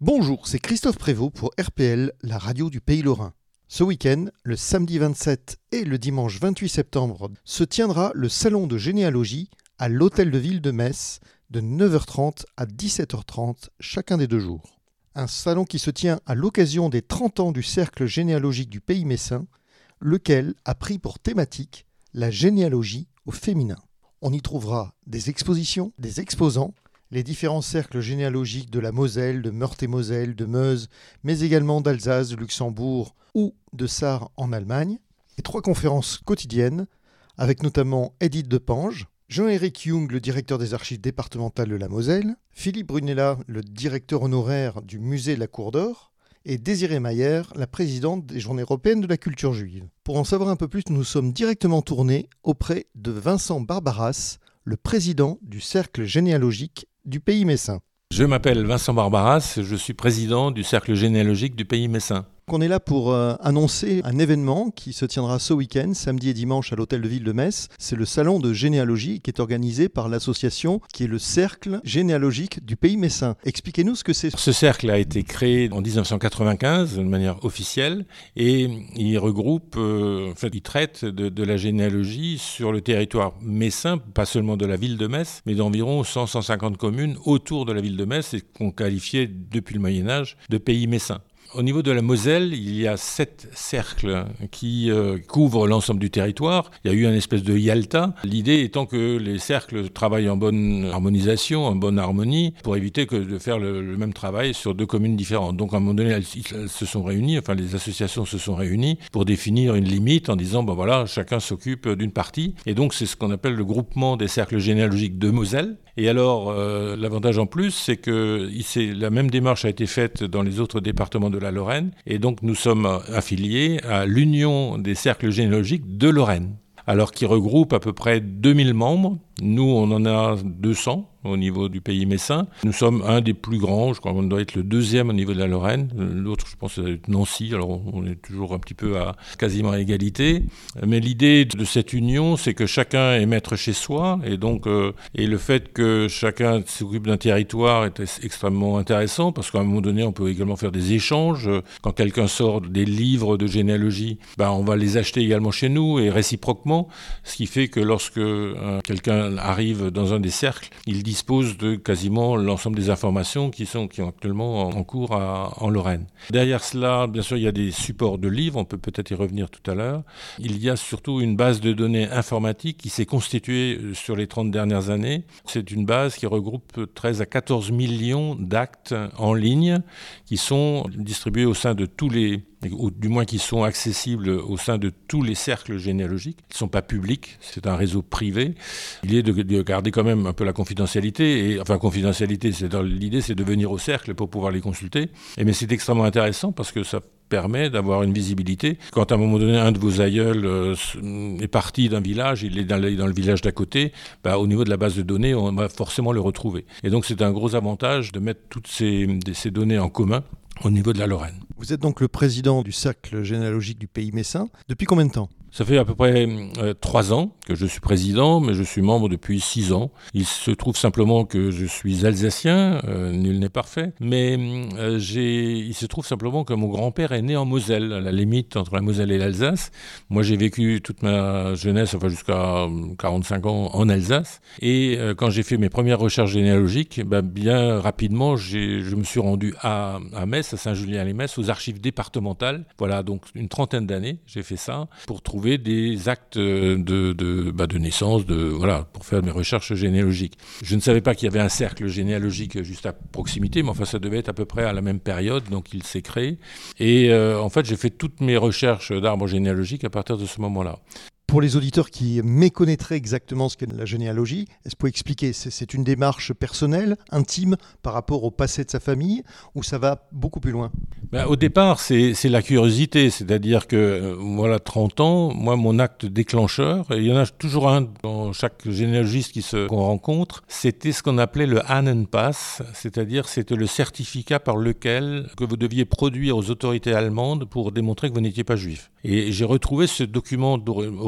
Bonjour, c'est Christophe Prévost pour RPL, la radio du Pays Lorrain. Ce week-end, le samedi 27 et le dimanche 28 septembre, se tiendra le salon de généalogie à l'Hôtel de Ville de Metz de 9h30 à 17h30 chacun des 2 jours. Un salon qui se tient à l'occasion des 30 ans du cercle généalogique du Pays messin, lequel a pris pour thématique la généalogie au féminin. On y trouvera des expositions, des exposants, les différents cercles généalogiques de la Moselle, de Meurthe-et-Moselle, de Meuse, mais également d'Alsace, de Luxembourg ou de Sarre en Allemagne, et 3 conférences quotidiennes, avec notamment Edith Depange, Jean-Éric Jung, le directeur des archives départementales de la Moselle, Philippe Brunella, le directeur honoraire du musée de la Cour d'Or, et Désirée Mayer, la présidente des Journées européennes de la culture juive. Pour en savoir un peu plus, nous sommes directement tournés auprès de Vincent Barbaras, le président du cercle généalogique du Pays messin. Je m'appelle Vincent Barbaras, je suis président du cercle généalogique du Pays messin. On est là pour annoncer un événement qui se tiendra ce week-end, samedi et dimanche à l'Hôtel de Ville de Metz. C'est le salon de généalogie qui est organisé par l'association qui est le cercle généalogique du Pays messin. Expliquez-nous ce que c'est. Ce cercle a été créé en 1995 de manière officielle et il regroupe, il traite de la généalogie sur le territoire messin, pas seulement de la ville de Metz, mais d'environ 100-150 communes autour de la ville de Metz et qu'on qualifiait depuis le Moyen-Âge de Pays messin. Au niveau de la Moselle, il y a 7 cercles qui couvrent l'ensemble du territoire. Il y a eu une espèce de Yalta. L'idée étant que les cercles travaillent en bonne harmonisation, en bonne harmonie, pour éviter que de faire le même travail sur 2 communes différentes. Donc à un moment donné, elles se sont réunies, les associations se sont réunies pour définir une limite en disant, chacun s'occupe d'une partie. Et donc c'est ce qu'on appelle le groupement des cercles généalogiques de Moselle. Et alors, l'avantage en plus, c'est que la même démarche a été faite dans les autres départements de la Lorraine. Et donc, nous sommes affiliés à l'Union des cercles généalogiques de Lorraine. Alors, qui regroupe à peu près 2000 membres. Nous, on en a 200 au niveau du Pays messin. Nous sommes un des plus grands, je crois qu'on doit être le 2e au niveau de la Lorraine. L'autre, je pense, c'est Nancy, alors on est toujours un petit peu quasiment à égalité. Mais l'idée de cette union, c'est que chacun est maître chez soi, et donc et le fait que chacun s'occupe d'un territoire est extrêmement intéressant, parce qu'à un moment donné, on peut également faire des échanges. Quand quelqu'un sort des livres de généalogie, on va les acheter également chez nous, et réciproquement, ce qui fait que lorsque quelqu'un arrive dans un des cercles, il dispose de quasiment l'ensemble des informations qui sont actuellement en cours en Lorraine. Derrière cela, bien sûr, il y a des supports de livres, on peut peut-être y revenir tout à l'heure. Il y a surtout une base de données informatique qui s'est constituée sur les 30 dernières années. C'est une base qui regroupe 13 à 14 millions d'actes en ligne qui sont distribués au sein de ou du moins qui sont accessibles au sein de tous les cercles généalogiques. Ils ne sont pas publics, c'est un réseau privé. L'idée de garder quand même un peu la confidentialité, l'idée c'est de venir au cercle pour pouvoir les consulter. Mais c'est extrêmement intéressant parce que ça permet d'avoir une visibilité. Quand à un moment donné, un de vos aïeuls est parti d'un village, il est dans le village d'à côté, au niveau de la base de données, on va forcément le retrouver. Et donc c'est un gros avantage de mettre toutes ces données en commun au niveau de la Lorraine. Vous êtes donc le président du cercle généalogique du Pays messin. Depuis combien de temps ? Ça fait à peu près 3 ans que je suis président, mais je suis membre depuis 6 ans. Il se trouve simplement que je suis alsacien, nul n'est parfait, mais il se trouve simplement que mon grand-père est né en Moselle, à la limite entre la Moselle et l'Alsace. Moi, j'ai vécu toute ma jeunesse, jusqu'à 45 ans en Alsace. Et quand j'ai fait mes premières recherches généalogiques, bien rapidement, je me suis rendu à Metz, à Saint-Julien-les-Metz, aux archives départementales. Voilà, donc une 30aine d'années, j'ai fait ça pour trouver des actes de naissance, pour faire mes recherches généalogiques. Je ne savais pas qu'il y avait un cercle généalogique juste à proximité, mais ça devait être à peu près à la même période, donc il s'est créé. Et j'ai fait toutes mes recherches d'arbres généalogiques à partir de ce moment-là. Pour les auditeurs qui méconnaîtraient exactement ce qu'est la généalogie, est-ce que vous pouvez expliquer, c'est une démarche personnelle, intime, par rapport au passé de sa famille, ou ça va beaucoup plus loin ? Au départ, c'est la curiosité, c'est-à-dire que, 30 ans, moi, mon acte déclencheur, et il y en a toujours un dans chaque généalogiste qu'on rencontre, c'était ce qu'on appelait le Ahnenpass, c'est-à-dire c'était le certificat par lequel que vous deviez produire aux autorités allemandes pour démontrer que vous n'étiez pas juif. Et j'ai retrouvé ce document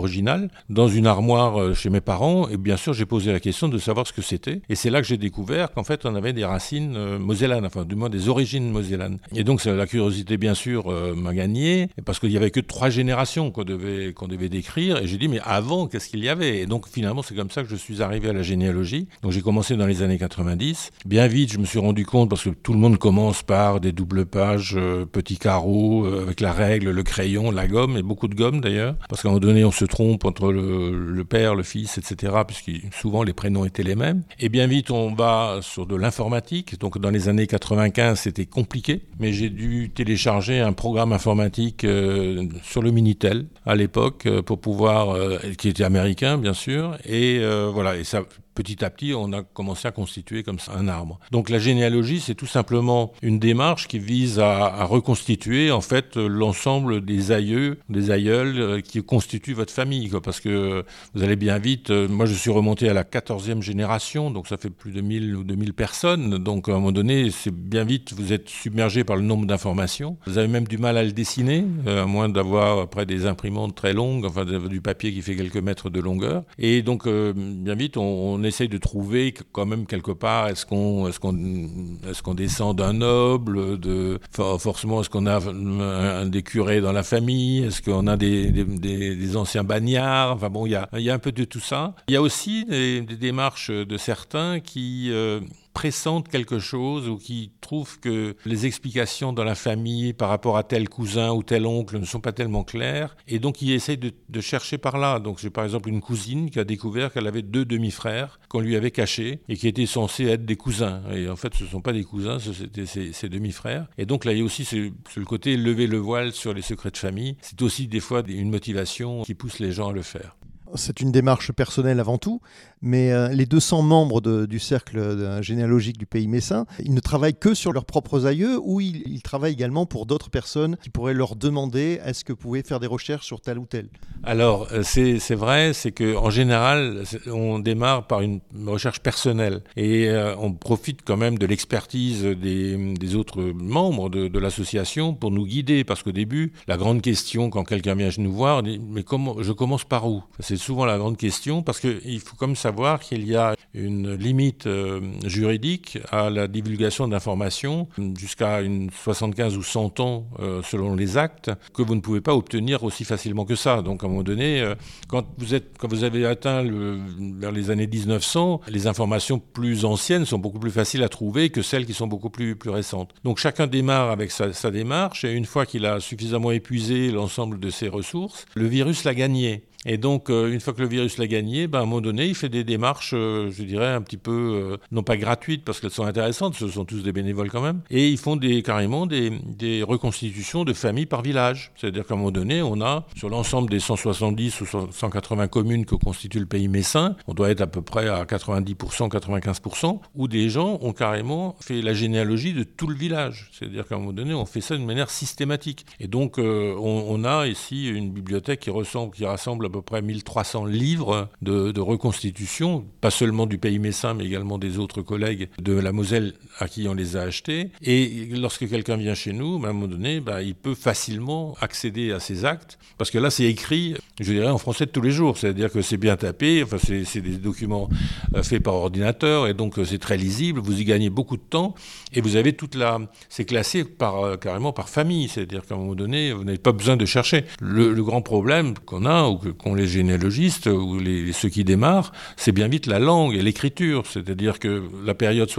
original dans une armoire chez mes parents. Et bien sûr, j'ai posé la question de savoir ce que c'était. Et c'est là que j'ai découvert qu'en fait, on avait des racines mosellanes, enfin du moins des origines mosellanes. Et donc, la curiosité, bien sûr, m'a gagné, parce qu'il n'y avait que 3 générations qu'on devait décrire. Et j'ai dit, mais avant, qu'est-ce qu'il y avait? Et donc, finalement, c'est comme ça que je suis arrivé à la généalogie. Donc, j'ai commencé dans les années 90. Bien vite, je me suis rendu compte, parce que tout le monde commence par des doubles pages, petits carreaux, avec la règle, le crayon, la gomme, et beaucoup de gomme d'ailleurs. Parce qu'à un moment donné, on se trompe entre le père, le fils, etc., puisque souvent les prénoms étaient les mêmes. Et bien vite, on va sur de l'informatique. Donc, dans les années 95, c'était compliqué, mais j'ai dû télécharger un programme informatique sur le Minitel à l'époque pour pouvoir, qui était américain bien sûr, et voilà, et ça. Petit à petit, on a commencé à constituer comme ça un arbre. Donc la généalogie, c'est tout simplement une démarche qui vise à reconstituer en fait l'ensemble des aïeux, des aïeuls qui constituent votre famille, quoi. Parce que vous allez bien vite. Moi, je suis remonté à la 14e génération, donc ça fait plus de 1000 ou 2000 personnes. Donc à un moment donné, c'est bien vite, vous êtes submergé par le nombre d'informations. Vous avez même du mal à le dessiner, à moins d'avoir après des imprimantes très longues, enfin du papier qui fait quelques mètres de longueur. Et donc bien vite, on essaye de trouver quand même quelque part, est-ce qu'on descend d'un noble, forcément est-ce qu'on a des curés dans la famille, est-ce qu'on a des anciens bagnards, enfin bon, il y a un peu de tout ça. Il y a aussi des démarches de certains qui pressentent quelque chose ou qui trouvent que les explications dans la famille par rapport à tel cousin ou tel oncle ne sont pas tellement claires, et donc ils essayent de chercher par là. Donc j'ai par exemple une cousine qui a découvert qu'elle avait 2 demi-frères qu'on lui avait cachés et qui étaient censés être des cousins. Et en fait, ce ne sont pas des cousins, c'était ses demi-frères. Et donc là, il y a aussi le côté lever le voile sur les secrets de famille. C'est aussi des fois une motivation qui pousse les gens à le faire. C'est une démarche personnelle avant tout, mais les 200 membres du cercle généalogique du pays messin, ils ne travaillent que sur leurs propres aïeux, ou ils travaillent également pour d'autres personnes qui pourraient leur demander est-ce que vous pouvez faire des recherches sur tel ou tel? Alors, c'est vrai, c'est qu'en général, on démarre par une recherche personnelle et on profite quand même de l'expertise des autres membres de l'association pour nous guider, parce qu'au début, la grande question quand quelqu'un vient nous voir, on dit « mais comment je commence par où ?» C'est souvent la grande question, parce qu'il faut comme savoir qu'il y a une limite juridique à la divulgation d'informations jusqu'à 75 ou 100 ans selon les actes, que vous ne pouvez pas obtenir aussi facilement que ça. Donc à un moment donné, quand vous avez atteint vers les années 1900, les informations plus anciennes sont beaucoup plus faciles à trouver que celles qui sont beaucoup plus récentes. Donc chacun démarre avec sa démarche, et une fois qu'il a suffisamment épuisé l'ensemble de ses ressources, le virus l'a gagné. Et donc, une fois que le virus l'a gagné, à un moment donné, il fait des démarches, je dirais, un petit peu, non pas gratuites, parce qu'elles sont intéressantes, ce sont tous des bénévoles quand même, et ils font carrément des reconstitutions de familles par village. C'est-à-dire qu'à un moment donné, on a, sur l'ensemble des 170 ou 180 communes que constitue le pays messin, on doit être à peu près à 90%, 95%, où des gens ont carrément fait la généalogie de tout le village. C'est-à-dire qu'à un moment donné, on fait ça d'une manière systématique. Et donc, on a ici une bibliothèque qui rassemble à peu près 1300 livres de reconstitution, pas seulement du pays messin, mais également des autres collègues de la Moselle à qui on les a achetés. Et lorsque quelqu'un vient chez nous, à un moment donné, il peut facilement accéder à ces actes, parce que là, c'est écrit, je dirais, en français de tous les jours. C'est-à-dire que c'est bien tapé, enfin, c'est des documents faits par ordinateur, et donc c'est très lisible, vous y gagnez beaucoup de temps, et vous avez c'est classé carrément par famille, c'est-à-dire qu'à un moment donné, vous n'avez pas besoin de chercher. Le grand problème qu'on a, ou qu'ont les généalogistes ou ceux qui démarrent, c'est bien vite la langue et l'écriture. C'est-à-dire que la période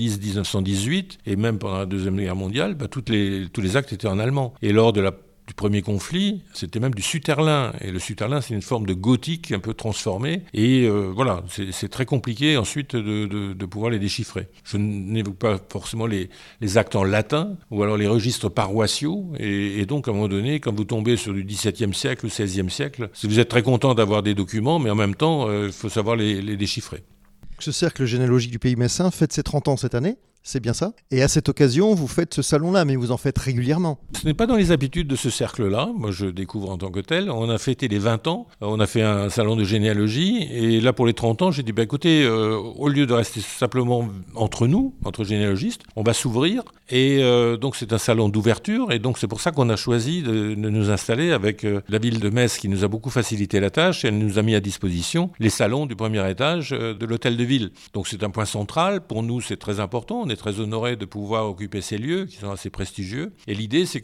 70-1918, et même pendant la Deuxième Guerre mondiale, tous les actes étaient en allemand. Et lors du premier conflit, c'était même du sutherlin. Et le sutherlin, c'est une forme de gothique un peu transformée. Et voilà, c'est très compliqué ensuite de pouvoir les déchiffrer. Je n'évoque pas forcément les actes en latin ou alors les registres paroissiaux. Et donc, à un moment donné, quand vous tombez sur du XVIIe siècle ou XVIe siècle, vous êtes très content d'avoir des documents, mais en même temps, il faut savoir les déchiffrer. Ce cercle généalogique du pays messin fête ses 30 ans cette année. c'est bien ça? Et à cette occasion, vous faites ce salon-là, mais vous en faites régulièrement. Ce n'est pas dans les habitudes de ce cercle-là. Moi, je découvre en tant que tel. On a fêté les 20 ans. On a fait un salon de généalogie. Et là, pour les 30 ans, j'ai dit, écoutez, au lieu de rester simplement entre nous, entre généalogistes, on va s'ouvrir. Et donc, c'est un salon d'ouverture. Et donc, c'est pour ça qu'on a choisi de nous installer avec la ville de Metz qui nous a beaucoup facilité la tâche. Elle nous a mis à disposition les salons du premier étage de l'hôtel de ville. Donc, c'est un point central. Pour nous, c'est très important. On est très honorés de pouvoir occuper ces lieux qui sont assez prestigieux. Et l'idée, c'est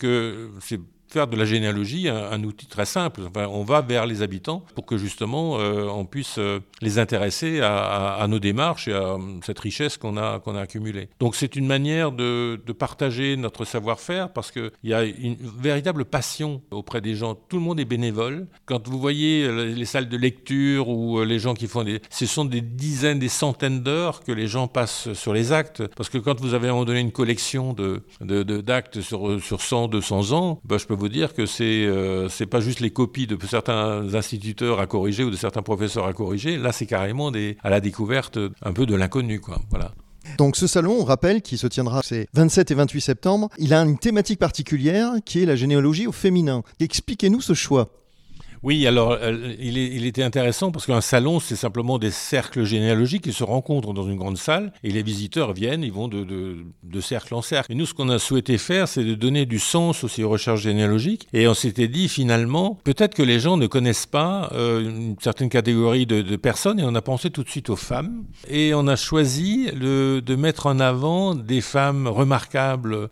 faire de la généalogie un outil très simple. Enfin, on va vers les habitants pour que justement on puisse les intéresser à nos démarches et à cette richesse qu'on a accumulée. Donc c'est une manière de partager notre savoir-faire parce qu'il y a une véritable passion auprès des gens. Tout le monde est bénévole. Quand vous voyez les salles de lecture ou les gens qui font ce sont des dizaines, des centaines d'heures que les gens passent sur les actes. Parce que quand vous avez à un moment donné une collection d'actes sur 100, 200 ans, je peux vous dire que c'est pas juste les copies de certains instituteurs à corriger ou de certains professeurs à corriger. Là, c'est carrément à la découverte un peu de l'inconnu, quoi. Voilà. Donc ce salon, on rappelle, qui se tiendra ces 27 et 28 septembre, il a une thématique particulière qui est la généalogie au féminin. Expliquez-nous ce choix. Oui, alors il était intéressant parce qu'un salon, c'est simplement des cercles généalogiques qui se rencontrent dans une grande salle et les visiteurs viennent, ils vont de cercle en cercle. Et nous, ce qu'on a souhaité faire, c'est de donner du sens aussi aux recherches généalogiques. Et on s'était dit finalement, peut-être que les gens ne connaissent pas une certaine catégorie de personnes et on a pensé tout de suite aux femmes. Et on a choisi de mettre en avant des femmes remarquables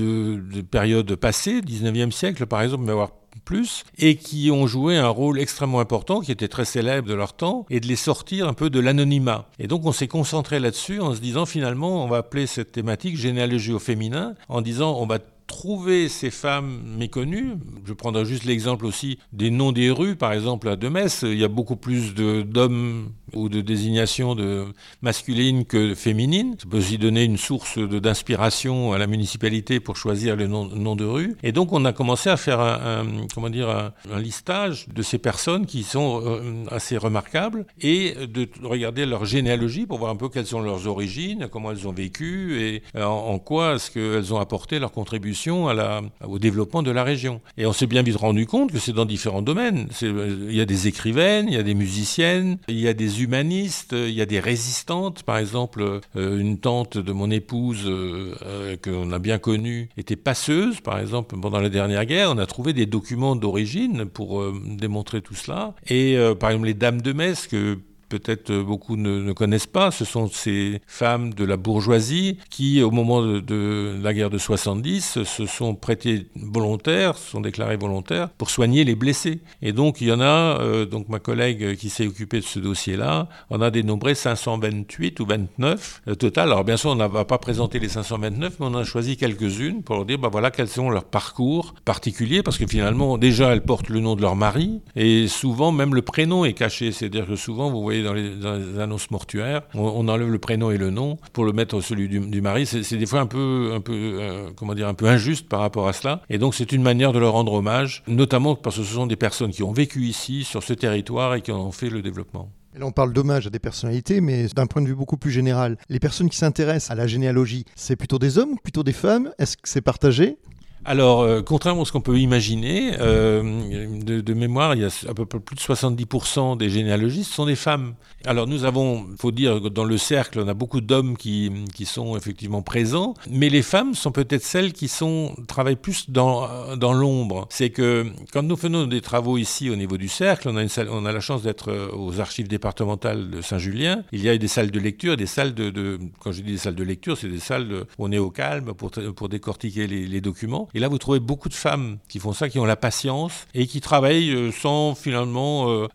de périodes passées, 19e siècle par exemple, mais voire plus, et qui ont joué un rôle extrêmement important, qui était très célèbre de leur temps, et de les sortir un peu de l'anonymat. Et donc on s'est concentré là-dessus en se disant finalement on va appeler cette thématique généalogie au féminin, en disant on va trouver ces femmes méconnues. Je prendrai juste l'exemple aussi des noms des rues, par exemple à de Metz. Il y a beaucoup plus d'hommes ou de désignations masculines que féminines. Ça peut aussi donner une source d'inspiration à la municipalité pour choisir le nom de rue. Et donc on a commencé à faire un listage de ces personnes qui sont assez remarquables et de regarder leur généalogie pour voir un peu quelles sont leurs origines, comment elles ont vécu et en quoi est-ce qu'elles ont apporté leur contribution au développement de la région. Et on s'est bien vite rendu compte que c'est dans différents domaines. Il y a des écrivaines, il y a des musiciennes, il y a des humanistes, il y a des résistantes. Par exemple, une tante de mon épouse qu'on a bien connue était passeuse, par exemple, pendant la dernière guerre. On a trouvé des documents d'origine pour démontrer tout cela. Et par exemple, les dames de Metz, que peut-être beaucoup ne connaissent pas, ce sont ces femmes de la bourgeoisie qui, au moment de la guerre de 70, se sont prêtées volontaires, se sont déclarées volontaires pour soigner les blessés. Et donc, il y en a, donc ma collègue qui s'est occupée de ce dossier-là, on a dénombré 528 ou 29 total. Alors, bien sûr, on n'a pas présenté les 529, mais on a choisi quelques-unes pour leur dire, voilà, quels sont leurs parcours particuliers, parce que finalement, déjà, elles portent le nom de leur mari, et souvent, même le prénom est caché. C'est-à-dire que souvent, vous voyez dans les annonces mortuaires, on enlève le prénom et le nom pour le mettre celui du mari. C'est des fois un peu injuste par rapport à cela. Et donc c'est une manière de leur rendre hommage, notamment parce que ce sont des personnes qui ont vécu ici, sur ce territoire et qui en ont fait le développement. Et là, on parle d'hommage à des personnalités, mais d'un point de vue beaucoup plus général. Les personnes qui s'intéressent à la généalogie, c'est plutôt des hommes ou plutôt des femmes? Est-ce que c'est partagé? Alors, contrairement à ce qu'on peut imaginer, de mémoire, il y a à peu près plus de 70% des généalogistes sont des femmes. Alors nous avons, il faut dire, dans le cercle, on a beaucoup d'hommes qui sont effectivement présents, mais les femmes sont peut-être celles qui travaillent plus dans l'ombre. C'est que quand nous faisons des travaux ici au niveau du cercle, on a la chance d'être aux archives départementales de Saint-Julien. Il y a des salles de lecture, des salles quand je dis des salles de lecture, c'est des salles où on est au calme pour décortiquer les documents. Et là, vous trouvez beaucoup de femmes qui font ça, qui ont la patience et qui travaillent sans finalement,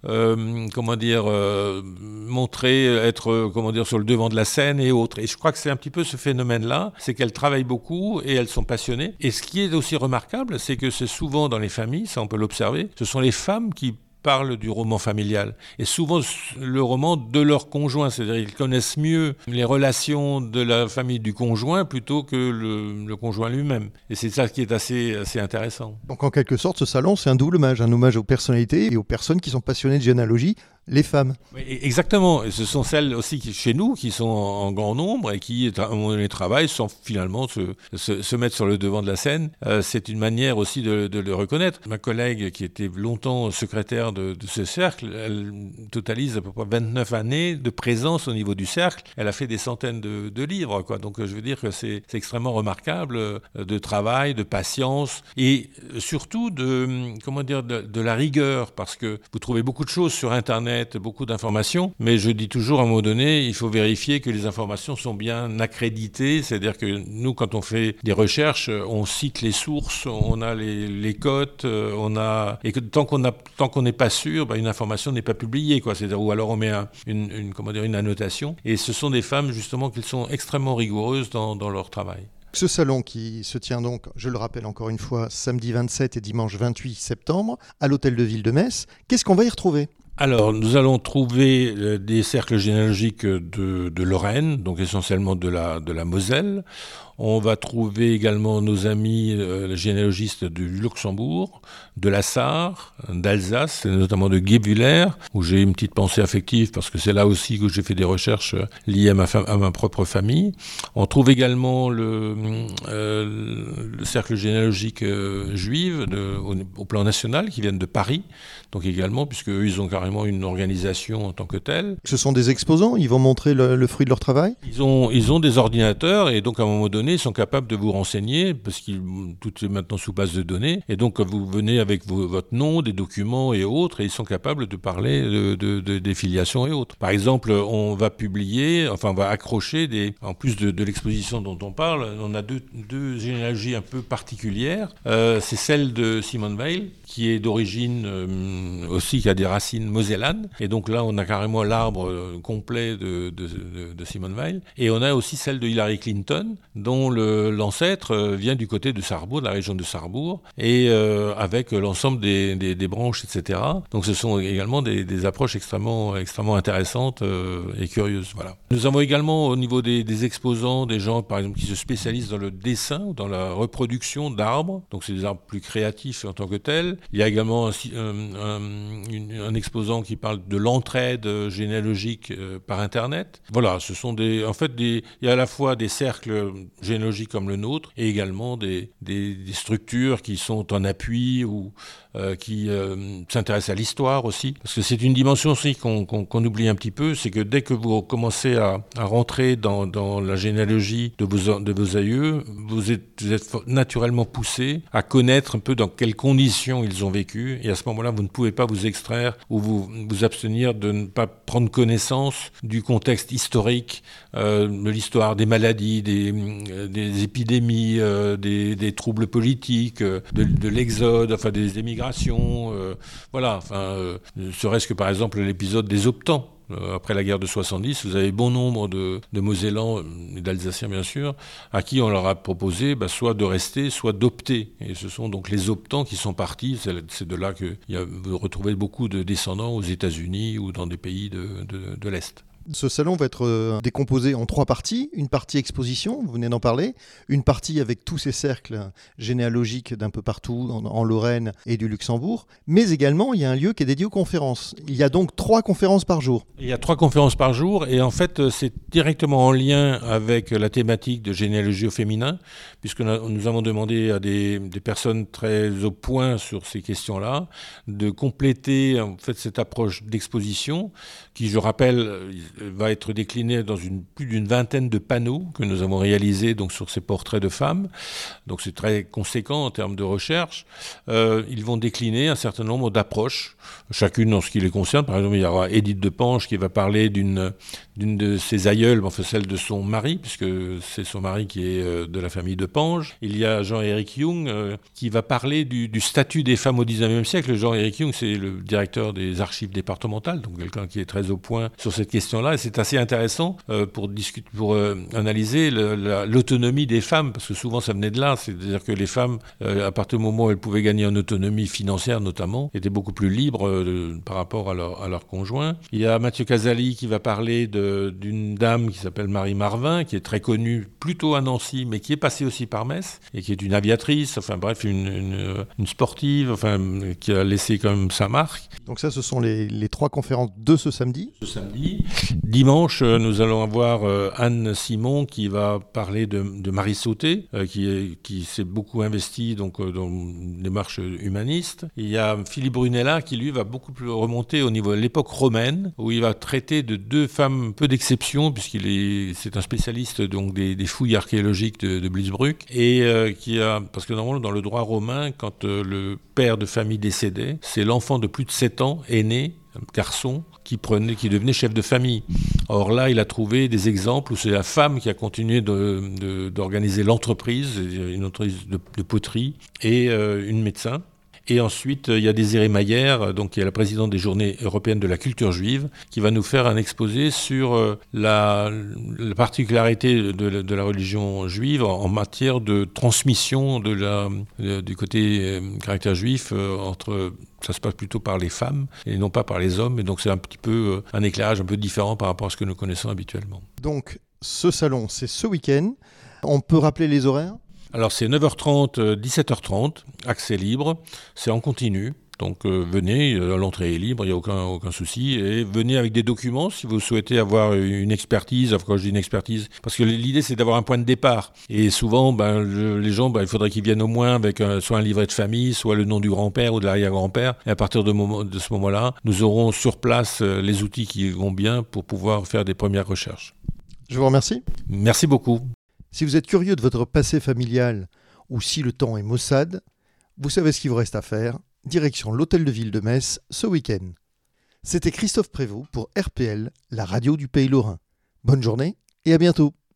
montrer, être, sur le devant de la scène et autres. Et je crois que c'est un petit peu ce phénomène-là, c'est qu'elles travaillent beaucoup et elles sont passionnées. Et ce qui est aussi remarquable, c'est que c'est souvent dans les familles, ça on peut l'observer, ce sont les femmes qui parlent du roman familial. Et souvent, le roman de leur conjoint, c'est-à-dire ils connaissent mieux les relations de la famille du conjoint plutôt que le conjoint lui-même. Et c'est ça qui est assez intéressant. Donc en quelque sorte, ce salon, c'est un double hommage. Un hommage aux personnalités et aux personnes qui sont passionnées de généalogie les femmes. Oui, exactement. Et ce sont celles aussi chez nous qui sont en grand nombre et qui, à un moment donné, travaillent sans finalement se mettre sur le devant de la scène. C'est une manière aussi de le reconnaître. Ma collègue, qui était longtemps secrétaire de ce cercle, elle totalise à peu près 29 années de présence au niveau du cercle. Elle a fait des centaines de livres, quoi. Donc je veux dire que c'est extrêmement remarquable, de travail, de patience et surtout de la rigueur, parce que vous trouvez beaucoup de choses sur Internet, beaucoup d'informations, mais je dis toujours à un moment donné, il faut vérifier que les informations sont bien accréditées, c'est-à-dire que nous, quand on fait des recherches, on cite les sources, on a les cotes, et que tant qu'on n'est pas sûr, une information n'est pas publiée, quoi. C'est-à-dire, ou alors on met une annotation, et ce sont des femmes justement qui sont extrêmement rigoureuses dans leur travail. Ce salon qui se tient donc, je le rappelle encore une fois, samedi 27 et dimanche 28 septembre, à l'hôtel de ville de Metz, qu'est-ce qu'on va y retrouver ? Alors, nous allons trouver des cercles généalogiques de Lorraine, donc essentiellement de la Moselle. On va trouver également nos amis généalogistes du Luxembourg, de la Sarre, d'Alsace, et notamment de Guebwiller, où j'ai une petite pensée affective parce que c'est là aussi que j'ai fait des recherches liées à ma propre famille. On trouve également le cercle généalogique juif au plan national qui viennent de Paris, donc également, puisque eux, ils ont carrément une organisation en tant que telle. Ce sont des exposants, ils vont montrer le fruit de leur travail ? Ils ont des ordinateurs et donc à un moment donné, ils sont capables de vous renseigner parce que tout est maintenant sous base de données. Et donc vous venez avec votre nom, des documents et autres, et ils sont capables de parler des filiations et autres. Par exemple, on va accrocher en plus de l'exposition dont on parle, on a deux généalogies un peu particulières. C'est celle de Simone Weil, qui est d'origine aussi, qui a des racines mosellanes. Et donc là, on a carrément l'arbre complet de Simone Weil. Et on a aussi celle de Hillary Clinton, dont l'ancêtre vient du côté de Sarrebourg, de la région de Sarrebourg, et avec l'ensemble des branches, etc. Donc ce sont également des approches extrêmement intéressantes et curieuses. Voilà. Nous avons également au niveau des exposants des gens, par exemple, qui se spécialisent dans le dessin ou dans la reproduction d'arbres. Donc c'est des arbres plus créatifs en tant que tels. Il y a également un exposant qui parle de l'entraide généalogique par Internet. Voilà, ce sont il y a à la fois des cercles généalogiques comme le nôtre et également des structures qui sont en appui ou qui s'intéressent à l'histoire aussi. Parce que c'est une dimension aussi qu'on oublie un petit peu, c'est que dès que vous commencez à rentrer dans la généalogie de vos aïeux, vous êtes naturellement poussé à connaître un peu dans quelles conditions ils ont vécu, et à ce moment-là, vous ne pouvez pas vous extraire ou vous abstenir de ne pas prendre connaissance du contexte historique, de l'histoire des maladies, des épidémies, des troubles politiques, de l'exode, enfin des émigrations, serait-ce que par exemple l'épisode des optants. Après la guerre de 70, vous avez bon nombre de Mosellans et d'Alsaciens, bien sûr, à qui on leur a proposé soit de rester, soit d'opter. Et ce sont donc les optants qui sont partis. C'est de là que vous retrouvez beaucoup de descendants aux États-Unis ou dans des pays de l'Est. Ce salon va être décomposé en 3 parties. Une partie exposition, vous venez d'en parler. Une partie avec tous ces cercles généalogiques d'un peu partout, en Lorraine et du Luxembourg. Mais également, il y a un lieu qui est dédié aux conférences. Il y a donc 3 conférences par jour. Il y a 3 conférences par jour et en fait, c'est directement en lien avec la thématique de généalogie au féminin, puisque nous avons demandé à des personnes très au point sur ces questions-là de compléter en fait cette approche d'exposition qui, je rappelle, va être déclinée dans plus d'une vingtaine de panneaux que nous avons réalisés donc, sur ces portraits de femmes. Donc c'est très conséquent en termes de recherche. Ils vont décliner un certain nombre d'approches, chacune en ce qui les concerne. Par exemple, il y aura Édith de Pange qui va parler d'une de ses aïeules, enfin celle de son mari, puisque c'est son mari qui est de la famille de Pange. Il y a Jean-Éric Jung qui va parler du statut des femmes au XIXe siècle. Jean-Éric Jung, c'est le directeur des archives départementales, donc quelqu'un qui est très au point sur cette question-là. là. Et c'est assez intéressant pour analyser l'autonomie des femmes, parce que souvent ça venait de là. C'est-à-dire que les femmes, à partir du moment où elles pouvaient gagner en autonomie financière notamment, étaient beaucoup plus libres par rapport à leur conjoint. Il y a Mathieu Casali qui va parler d'une dame qui s'appelle Marie Marvin, qui est très connue plutôt à Nancy, mais qui est passée aussi par Metz, et qui est une aviatrice, enfin bref, une sportive, enfin, qui a laissé quand même sa marque. Donc ça, ce sont les 3 conférences de ce samedi. Dimanche, nous allons avoir Anne Simon qui va parler de Marie Sauté, qui s'est beaucoup investie donc, dans une démarche humaniste. Il y a Philippe Brunella qui, lui, va beaucoup plus remonter au niveau de l'époque romaine, où il va traiter de 2 femmes peu d'exception, c'est un spécialiste donc, des fouilles archéologiques de Bliesbruck, et parce que normalement, dans le droit romain, quand le père de famille décédait, c'est l'enfant de plus de 7 ans, aîné, garçon, qui devenait chef de famille. Or là, il a trouvé des exemples où c'est la femme qui a continué d'organiser l'entreprise, une entreprise de poterie, et une médecin. Et ensuite, il y a Désirée Maillère, donc, qui est la présidente des Journées européennes de la culture juive, qui va nous faire un exposé sur la particularité de la religion juive en matière de transmission du côté caractère juif ça se passe plutôt par les femmes et non pas par les hommes. Et donc c'est un petit peu un éclairage un peu différent par rapport à ce que nous connaissons habituellement. Donc ce salon, c'est ce week-end. On peut rappeler les horaires ? Alors c'est 9h30, 17h30, accès libre, c'est en continu. Donc venez, l'entrée est libre, il n'y a aucun souci. Et venez avec des documents si vous souhaitez avoir une expertise. Enfin, quand je dis une expertise, parce que l'idée c'est d'avoir un point de départ. Et souvent, les gens, il faudrait qu'ils viennent au moins avec soit un livret de famille, soit le nom du grand-père ou de l'arrière-grand-père. Et à partir de ce moment-là, nous aurons sur place les outils qui vont bien pour pouvoir faire des premières recherches. Je vous remercie. Merci beaucoup. Si vous êtes curieux de votre passé familial ou si le temps est maussade, vous savez ce qu'il vous reste à faire. Direction l'Hôtel de Ville de Metz ce week-end. C'était Christophe Prévost pour RPL, la radio du Pays Lorrain. Bonne journée et à bientôt.